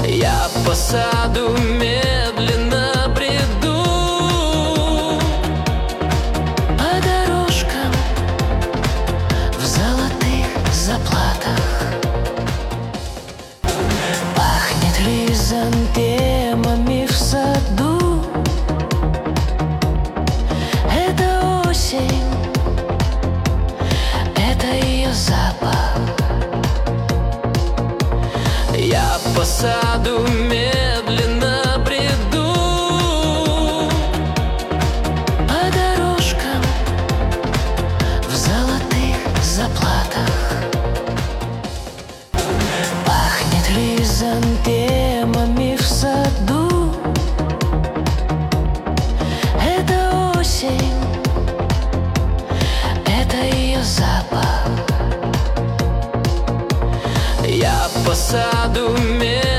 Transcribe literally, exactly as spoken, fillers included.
Я по саду медленно бреду, по дорожкам в золотых заплатах. Пахнет хризантемами в саду. Это осень, это ее запах. Я по саду медленно бреду, по дорожкам в золотых заплатах. Пахнет хризантемами в саду. Это осень, это ее запах. Я по саду медленно